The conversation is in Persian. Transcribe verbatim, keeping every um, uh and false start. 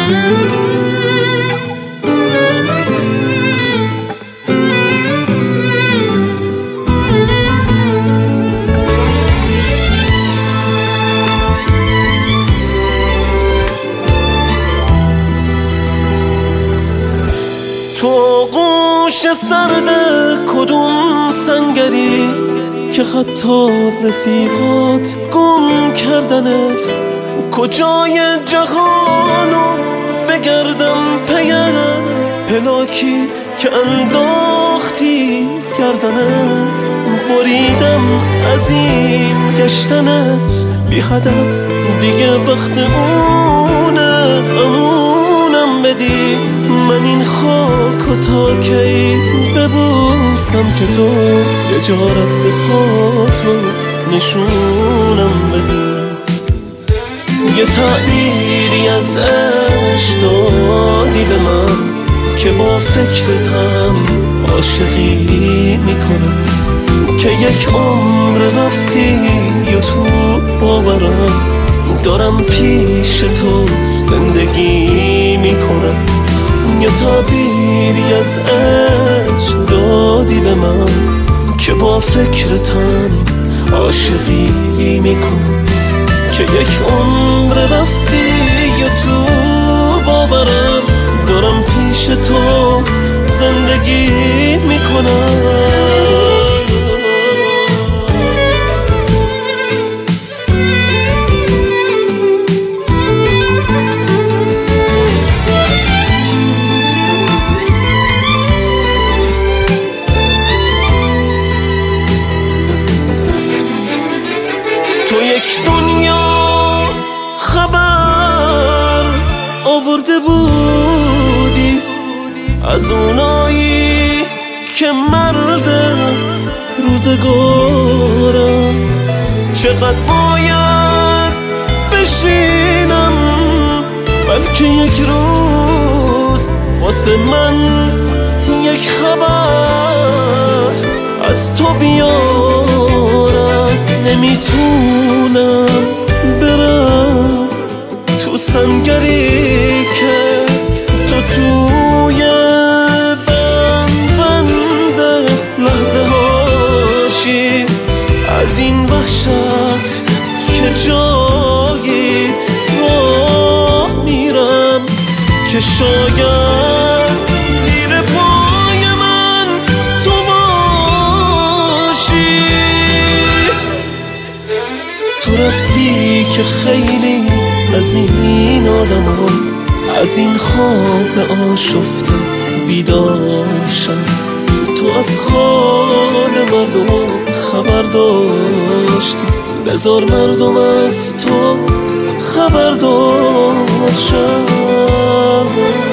تو گوش سرد کدوم سنگری که حتی رفیقات گم کردنت؟ کجای جهانو بگردم پی پلاکی که انداختی گردنت؟ بریدم از این گشتنت بی هدف، دیگه وقت اونه امونم بدی. من این خاک و تا کی ببوسم که تو یه جا رد پاتو نشونم بدی؟ یه تعبیری از عشق دادی به من که با فکرتم عاشقی میکنم، که یک عمر رفتی یا تو باورم دارم پیش تو زندگی میکنم. یه تعبیری از عشق دادی به من که با فکرتم عاشقی میکنم، که یک عمر رفتی یا تو باورم دارم پیش تو زندگی میکنم. تو یک دنیا خبر آورده بودی از اونایی که مرد روزگارم. چقدر باید بشینم بلکه یک روز واسه من یک خبر از تو بیارم. نمیتونم برم تو سنگری که تو توی بند بند لحظه هاشی، از این وحشت که جایی راه میرم که شاید زیر پای من تو باشی. تو رفتی که خیلی از این آدم از این خواب آشفته بیداشم. تو از حال مردم خبر داشتی، بذار مردم از تو خبر داشتم.